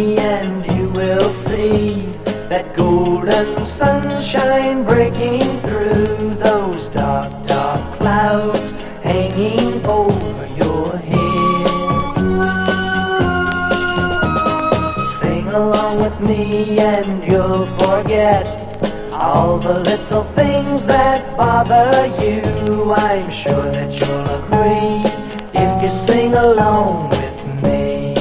me and you will see that golden sunshine breaking through those dark, dark clouds hanging over your head. Sing along with me and you'll forget all the little things that bother you. I'm sure that you'll agree if you sing along with me.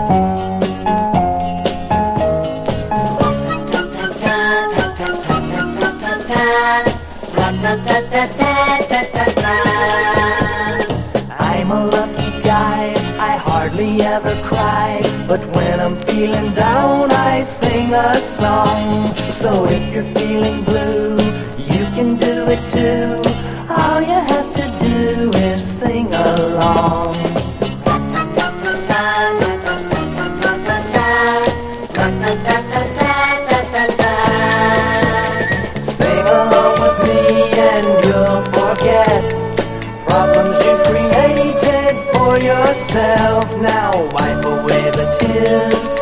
I'm a lucky guy, I hardly ever cry, but when I'm feeling down I sing a song. So if you're feeling blue, you can do it too. All you have to do is sing along. Sing along with me and you'll forget problems you created for yourself. Now wipe away the tears